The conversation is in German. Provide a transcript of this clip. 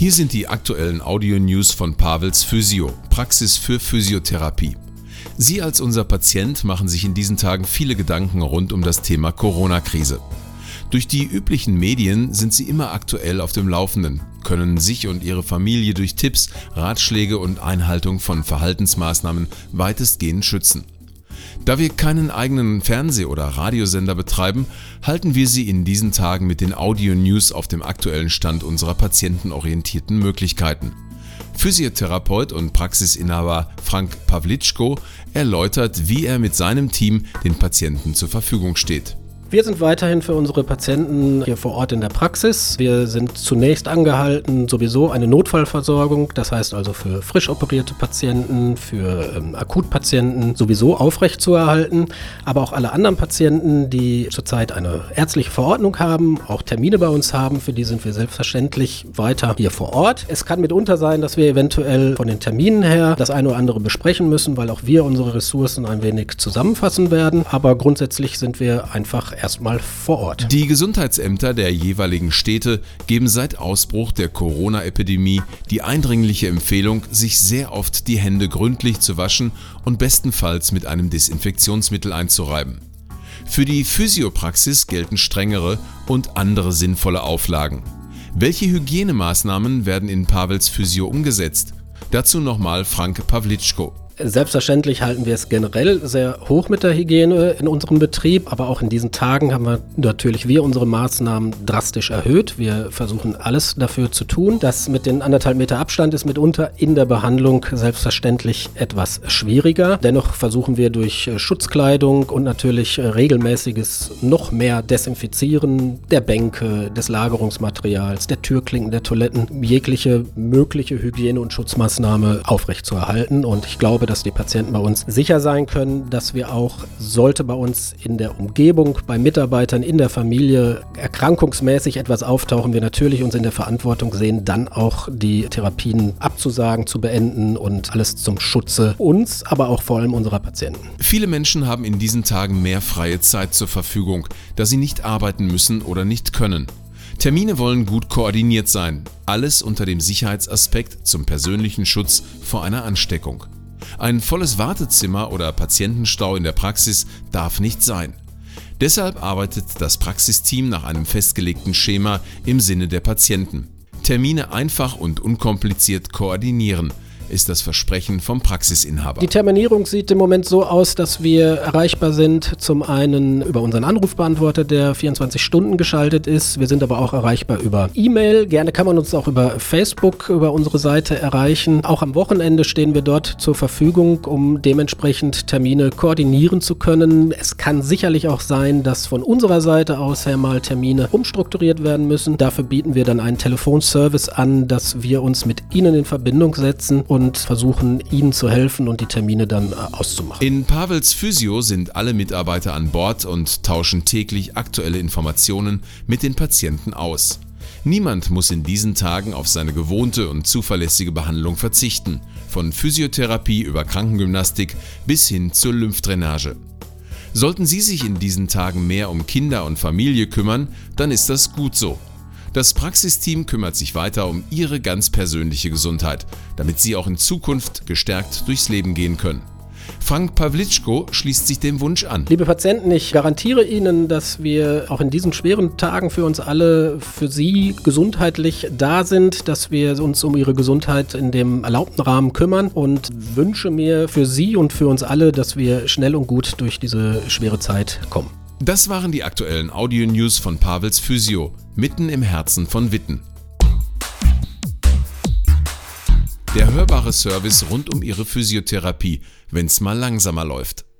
Hier sind die aktuellen Audio-News von Pawels Physio, Praxis für Physiotherapie. Sie als unser Patient machen sich in diesen Tagen viele Gedanken rund um das Thema Corona-Krise. Durch die üblichen Medien sind Sie immer aktuell auf dem Laufenden, können sich und Ihre Familie durch Tipps, Ratschläge und Einhaltung von Verhaltensmaßnahmen weitestgehend schützen. Da wir keinen eigenen Fernseh- oder Radiosender betreiben, halten wir Sie in diesen Tagen mit den Audio-News auf dem aktuellen Stand unserer patientenorientierten Möglichkeiten. Physiotherapeut und Praxisinhaber Frank Pawlitschko erläutert, wie er mit seinem Team den Patienten zur Verfügung steht. Wir sind weiterhin für unsere Patienten hier vor Ort in der Praxis. Wir sind zunächst angehalten, sowieso eine Notfallversorgung, das heißt also für frisch operierte Patienten, für Akutpatienten sowieso aufrechtzuerhalten. Aber auch alle anderen Patienten, die zurzeit eine ärztliche Verordnung haben, auch Termine bei uns haben, für die sind wir selbstverständlich weiter hier vor Ort. Es kann mitunter sein, dass wir eventuell von den Terminen her das eine oder andere besprechen müssen, weil auch wir unsere Ressourcen ein wenig zusammenfassen werden. Aber grundsätzlich sind wir einfach erstmal vor Ort. Die Gesundheitsämter der jeweiligen Städte geben seit Ausbruch der Corona-Epidemie die eindringliche Empfehlung, sich sehr oft die Hände gründlich zu waschen und bestenfalls mit einem Desinfektionsmittel einzureiben. Für die Physiopraxis gelten strengere und andere sinnvolle Auflagen. Welche Hygienemaßnahmen werden in Pawels Physio umgesetzt? Dazu nochmal Frank Pawlitschko. Selbstverständlich halten wir es generell sehr hoch mit der Hygiene in unserem Betrieb, aber auch in diesen Tagen haben wir natürlich unsere Maßnahmen drastisch erhöht. Wir versuchen alles dafür zu tun. Das mit den 1,5 Meter Abstand ist mitunter in der Behandlung selbstverständlich etwas schwieriger. Dennoch versuchen wir durch Schutzkleidung und natürlich regelmäßiges noch mehr Desinfizieren der Bänke, des Lagerungsmaterials, der Türklinken, der Toiletten, jegliche mögliche Hygiene- und Schutzmaßnahme aufrechtzuerhalten. Und ich glaube, dass die Patienten bei uns sicher sein können, dass wir auch, sollte bei uns in der Umgebung, bei Mitarbeitern, in der Familie erkrankungsmäßig etwas auftauchen, wir natürlich uns in der Verantwortung sehen, dann auch die Therapien abzusagen, zu beenden und alles zum Schutze uns, aber auch vor allem unserer Patienten. Viele Menschen haben in diesen Tagen mehr freie Zeit zur Verfügung, da sie nicht arbeiten müssen oder nicht können. Termine wollen gut koordiniert sein, alles unter dem Sicherheitsaspekt zum persönlichen Schutz vor einer Ansteckung. Ein volles Wartezimmer oder Patientenstau in der Praxis darf nicht sein. Deshalb arbeitet das Praxisteam nach einem festgelegten Schema im Sinne der Patienten. Termine einfach und unkompliziert koordinieren ist das Versprechen vom Praxisinhaber. Die Terminierung sieht im Moment so aus, dass wir erreichbar sind, zum einen über unseren Anrufbeantworter, der 24 Stunden geschaltet ist. Wir sind aber auch erreichbar über E-Mail. Gerne kann man uns auch über Facebook, über unsere Seite erreichen. Auch am Wochenende stehen wir dort zur Verfügung, um dementsprechend Termine koordinieren zu können. Es kann sicherlich auch sein, dass von unserer Seite aus her mal Termine umstrukturiert werden müssen. Dafür bieten wir dann einen Telefonservice an, dass wir uns mit Ihnen in Verbindung setzen und versuchen, Ihnen zu helfen und die Termine dann auszumachen. In Pawels Physio sind alle Mitarbeiter an Bord und tauschen täglich aktuelle Informationen mit den Patienten aus. Niemand muss in diesen Tagen auf seine gewohnte und zuverlässige Behandlung verzichten, von Physiotherapie über Krankengymnastik bis hin zur Lymphdrainage. Sollten Sie sich in diesen Tagen mehr um Kinder und Familie kümmern, dann ist das gut so. Das Praxisteam kümmert sich weiter um Ihre ganz persönliche Gesundheit, damit Sie auch in Zukunft gestärkt durchs Leben gehen können. Frank Pawlitschko schließt sich dem Wunsch an. Liebe Patienten, ich garantiere Ihnen, dass wir auch in diesen schweren Tagen für uns alle, für Sie gesundheitlich da sind, dass wir uns um Ihre Gesundheit in dem erlaubten Rahmen kümmern und wünsche mir für Sie und für uns alle, dass wir schnell und gut durch diese schwere Zeit kommen. Das waren die aktuellen Audio-News von Pawels Physio, mitten im Herzen von Witten. Der hörbare Service rund um Ihre Physiotherapie, wenn's mal langsamer läuft.